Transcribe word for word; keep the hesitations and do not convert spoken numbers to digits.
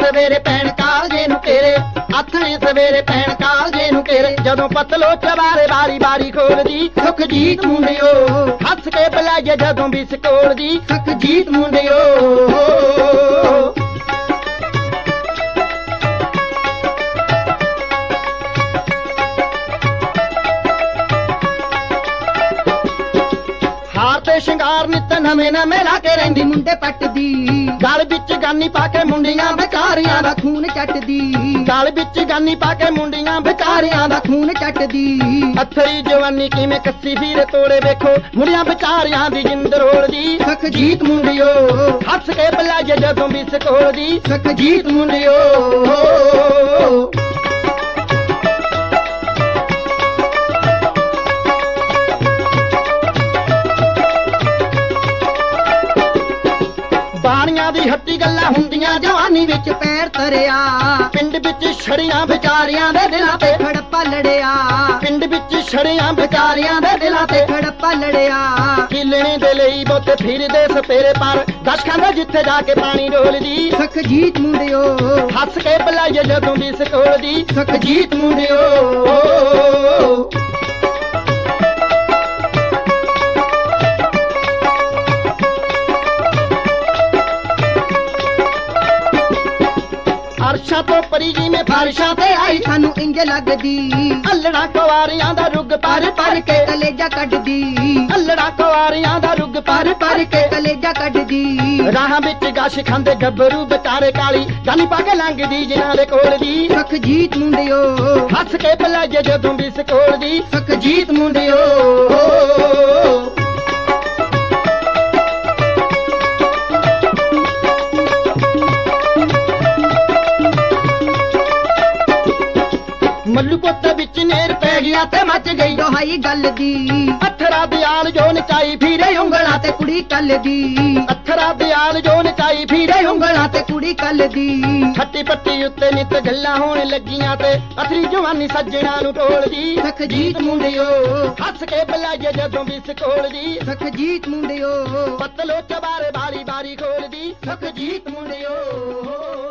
ਸਵੇਰੇ ਪੈਣ ਕਾਲਜੇ ਨੂੰ ਤੇਰੇ ਆਥਣੇ ਸਵੇਰੇ ਪੈਣ ਕਾਲਜੇ ਨੂੰ ਤੇਰੇ ਜਦੋਂ ਪਤਲੋ ਚਵਾਰੇ ਬਾਰੀ ਬਾਰੀ ਖੋਲਦੀ ਸੁਖਜੀਤ ਮੁੰਡਿਓ ਹੱਸ ਕੇ ਬੁਲਾਈਏ ਜਦੋਂ ਵੀ ਸਕੋਲਦੀ ਸੁਖਜੀਤ ਮੁੰਡਿਓ ਸ਼ਿੰਗਾਰ ਨਿੱਤ ਨਵੇਂ ਨਵੇਂ ਲਾ ਕੇ ਰਹਿੰਦੀ ਮੁੰਡੇ ਪੱਟਦੀ ਗਲ ਵਿੱਚ ਗਾਨੀ ਪਾ ਕੇ ਮੁੰਡੀਆਂ ਵਿਚਾਰੀਆਂ ਦਾ ਖੂਨ ਚੱਟਦੀ ਗਲ ਵਿੱਚ ਗਾਨੀ ਪਾ ਕੇ ਮੁੰਡੀਆਂ ਵਿਚਾਰੀਆਂ ਦਾ ਖੂਨ ਚੱਟਦੀ ਅਥਰੀ ਜਵਾਨੀ ਕਿਵੇਂ ਕੱਸੀ ਵੀਰੇ ਤੋੜੇ ਵੇਖੋ ਮੁੰਡਿਆਂ ਵਿਚਾਰੀਆਂ ਦੀ ਜਿੰਦ ਰੋਲਦੀ ਸੁਖਜੀਤ ਮੁੰਡਿਓ ਹੱਸ ਕੇ ਬੁਲਾਈਏ ਜਦੋਂ ਵੀ ਸਕੋਲਦੀ ਸੁਖਜੀਤ ਮੁੰਡਿਓ ਦੀ ਹੱਟੀ ਗੱਲਾਂ ਹੁੰਦੀਆਂ ਜਵਾਨੀ ਵਿੱਚ ਪੈਰ ਧਰਿਆ ਪਿੰਡ ਵਿੱਚ ਛੜੀਆਂ ਵਿਚਾਰੀਆਂ ਦੇ ਦਿਲਾਂ ਤੇ ਖੜੱਪਾ ਲੜਿਆ ਪਿੰਡ ਵਿੱਚ ਛੜੀਆਂ ਵਿਚਾਰੀਆਂ ਦੇ ਦਿਲਾਂ ਤੇ ਖੜੱਪਾ ਲੜਿਆ ਕਿਲਣੇ ਦੇ ਲਈ ਬੋਤੇ ਫਿਰਦੇ ਸਪੇਰੇ ਪਰ ਦਸ ਖਾਂਦਾ ਜਿੱਥੇ ਜਾ ਕੇ ਪਾਣੀ ਡੋਲਦੀ ਸੁਖਜੀਤ ਮੁੰਡਿਓ ਹੱਸ ਕੇ ਬੁਲਾਈਏ ਜਦੋਂ ਵੀ ਸਕੋਲਦੀ ਸੁਖਜੀਤ ਮੁੰਡਿਓ ਅਰਸ਼ਾਂ ਤੋਂ ਪਰੀ ਜਿਵੇਂ ਫਰਸ਼ਾਂ ਤੇ ਆਈ ਸਾਨੂੰ ਇੰਜ ਲੱਗਦੀ ਅੱਲੜਾ ਕੁਆਰੀਆਂ ਦਾ ਰੁੱਗ ਪਰ ਪਰ ਕੇ ਕਲੇਜਾ ਕੱਢਦੀ ਅੱਲੜਾ ਕੁਆਰੀਆਂ ਦਾ ਰੁੱਗ ਪਰ ਪਰ ਕੇ ਕਲੇਜਾ ਕੱਢਦੀ ਰਾਹਾਂ ਵਿੱਚ ਗਸ਼ ਖਾਂਦੇ ਗੱਭਰੂ ਵਿਚਾਰੇ ਕਾਲੀ ਗਾਨੀ ਪਾ ਕੇ ਲੰਘਦੀ ਜਿਨ੍ਹਾਂ ਦੇ ਕੋਲ ਦੀ ਸੁਖਜੀਤ ਮੁੰਡਿਓ ਹੱਸ ਕੇ ਬੁਲਾਈਏ ਜਦੋਂ ਵੀ ਸਕੋਲਦੀ ਸੁਖਜੀਤ ਮੁੰਡਿਓ ਮੱਲੂ ਪੁੱਤ ਵਿੱਚ ਨੇਰ ਪੈ ਗਿਆ ਤੇ ਮੱਚ ਗਈ ਦੁਹਾਈ ਗੱਲ ਦੀ ਅਥਰਾ ਦਿਆਲ ਜੋ ਨਚਾਈ ਫਿਰੇ ਉਂਗਲਾਂ ਤੇ ਕੁੜੀ ਕੱਲ ਦੀ ਅਥਰਾ ਦਿਆਲ ਜੋ ਨਚਾਈ ਫਿਰੇ ਉਂਗਲਾਂ ਤੇ ਕੁੜੀ ਕੱਲ ਦੀ ਖੱਟੀ ਪੱਟੀ ਉੱਤੇ ਨਿੱਤ ਗੱਲਾਂ ਹੋਣ ਲੱਗੀਆਂ ਤੇ ਅਥਰੀ ਜਵਾਨੀ ਸੱਜਣਾ ਨੂੰ ਟੋਲਦੀ ਸੁਖਜੀਤ ਮੁੰਡਿਓ ਹੱਸ ਕੇ ਬੁਲਾਈਏ ਜਦੋਂ ਵੀ ਸਕੋਲਦੀ ਸੁਖਜੀਤ ਮੁੰਡਿਓ ਪਤਲੋ ਚਵਾਰੇ ਬਾਰੀ ਬਾਰੀ ਖੋਲਦੀ ਸੁਖਜੀਤ ਮੁੰਡਿਓ